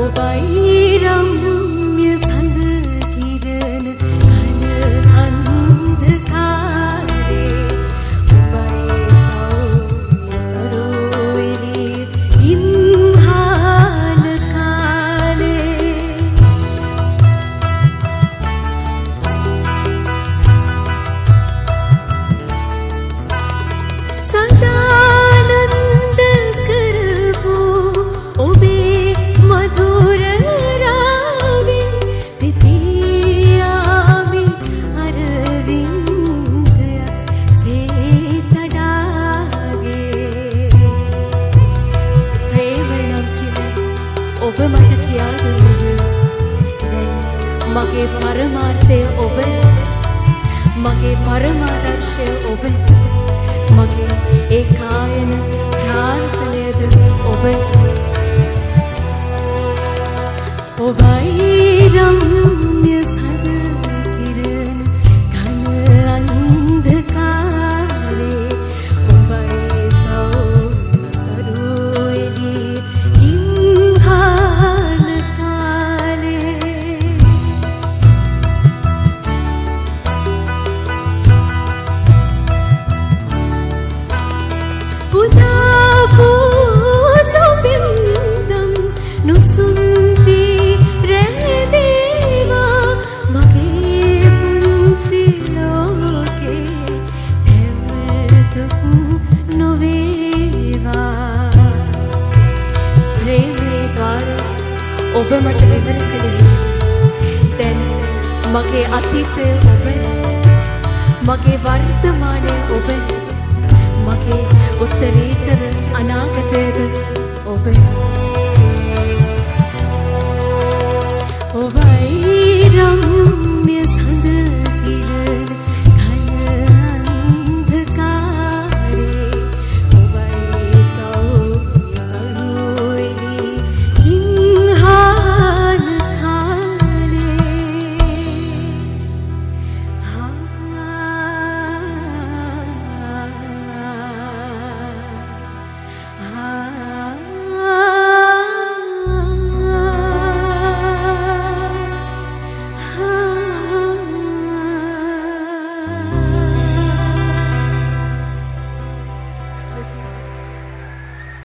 මගේ පරමාර්ථය ඔබ, මගේ පරමාදර්ශය ඔබ, මගේ ඒකායන ප්‍රාර්ථනයද ඔබ. ඔබයි රම්‍ය සද කිරණ ඝන අන්ධකාරේ, ඔබයි සෞඳරු එළිය ඉන්හාන කාලේ. පුදා පුසුබින්දම් නුසුම් ඔබ මට විවර කළේ. දැන් මගේ අතීතය ඔබ, මගේ වර්තමානය ඔබ, මගේ උත්තරීතර අනාගතයද ඔබ.